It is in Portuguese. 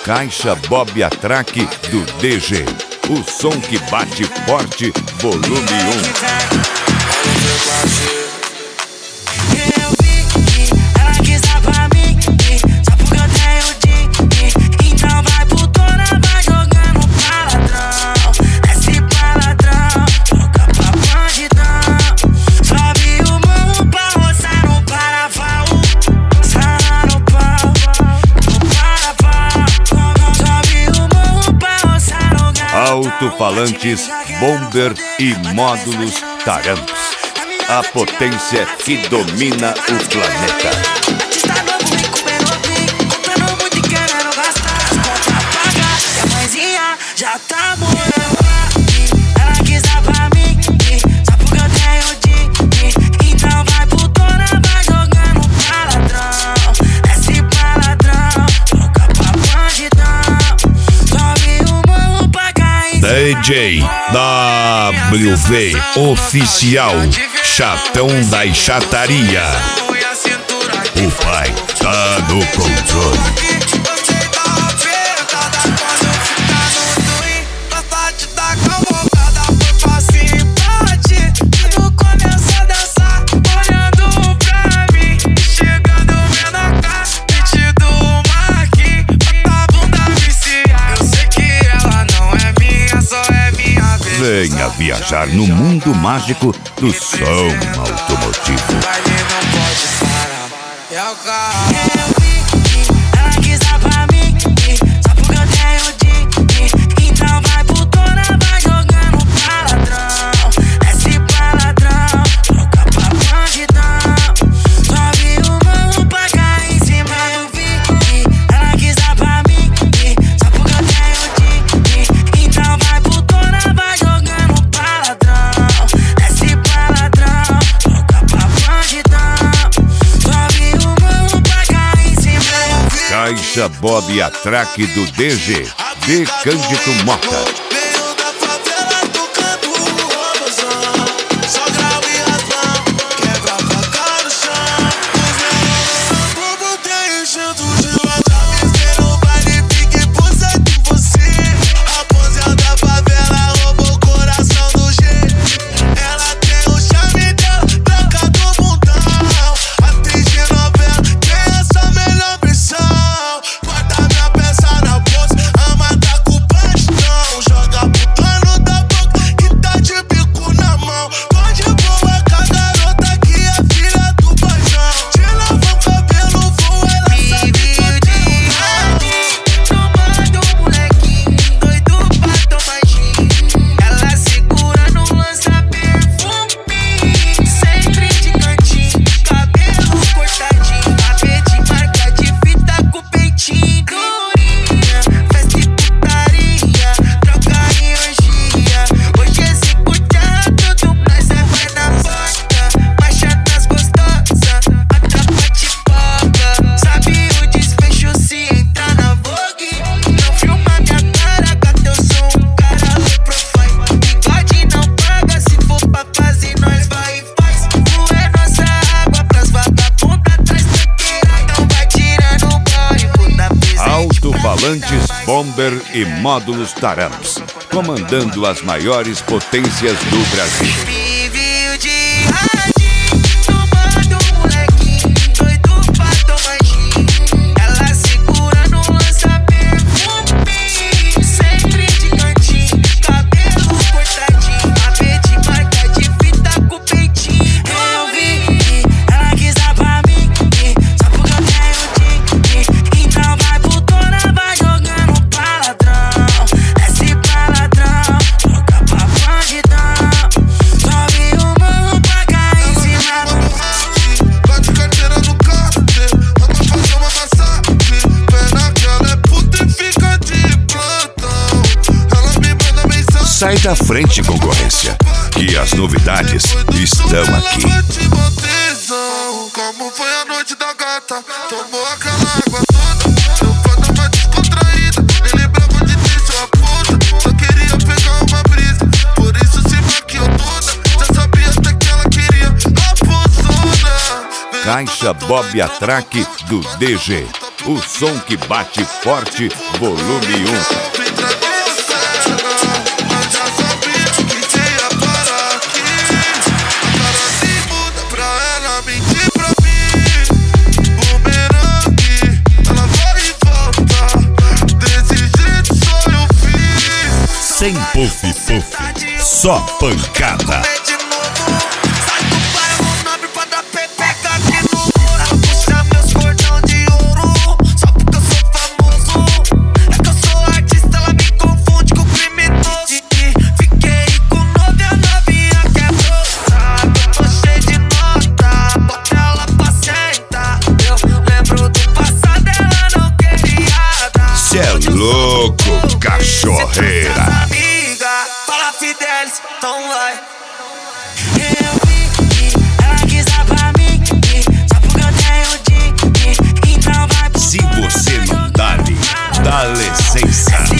Caixa Bob Atraque do DG. O som que bate forte, volume 1. Alto-falantes, bomber e módulos Taramps. A potência que domina o planeta. DJ WV Oficial, Chatão da Chataria. O pai tá no controle. Venha viajar no mundo mágico do som automotivo. Caixa Bob Atraque do DG, de Cândido Mota. Alto-falantes, bomber e módulos Taramps, comandando as maiores potências do Brasil. Sai da frente, concorrência, que as novidades estão aqui. Como foi a noite da gata? Tomou aquela água toda. Eu foda mais descontraída. Me lembrava de ter sua puta. Só queria pegar uma brisa. Por isso se maquiou toda. Já sabia até que ela queria a pulsona. Caixa Bob Atraque do DG. o som que bate forte, volume 1. Sem puff, só pancada. Cê é louco, cachorreira. Fala Fidelis, então vai. Eu vi, ela quis dar pra mim, só porque eu tenho dinheiro, então vai. Se você não dá licença.